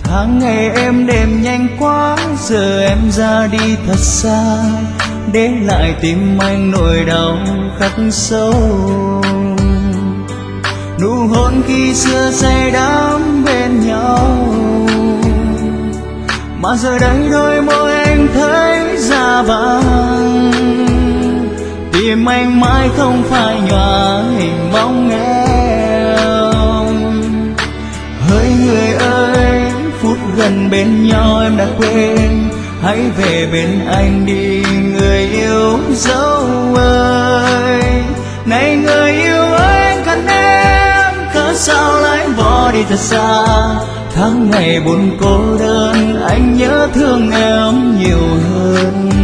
Tháng ngày êm đềm nhanh quá, giờ em ra đi thật xa, để lại tim anh nỗi đau khắc sâu. Nụ hôn khi xưa say đắm bên nhau, mà giờ đây đôi môi anh thấy da vàng. Tim anh mãi không phai nhòa hình bóng em. Hỡi người ơi, phút gần bên nhau em đã quên, hãy về bên anh đi người yêu dấu ơi. Này người yêu ơi, anh cần em, cớ sao lại bỏ đi thật xa. Tháng ngày buồn cô đơn, anh nhớ thương em nhiều hơn.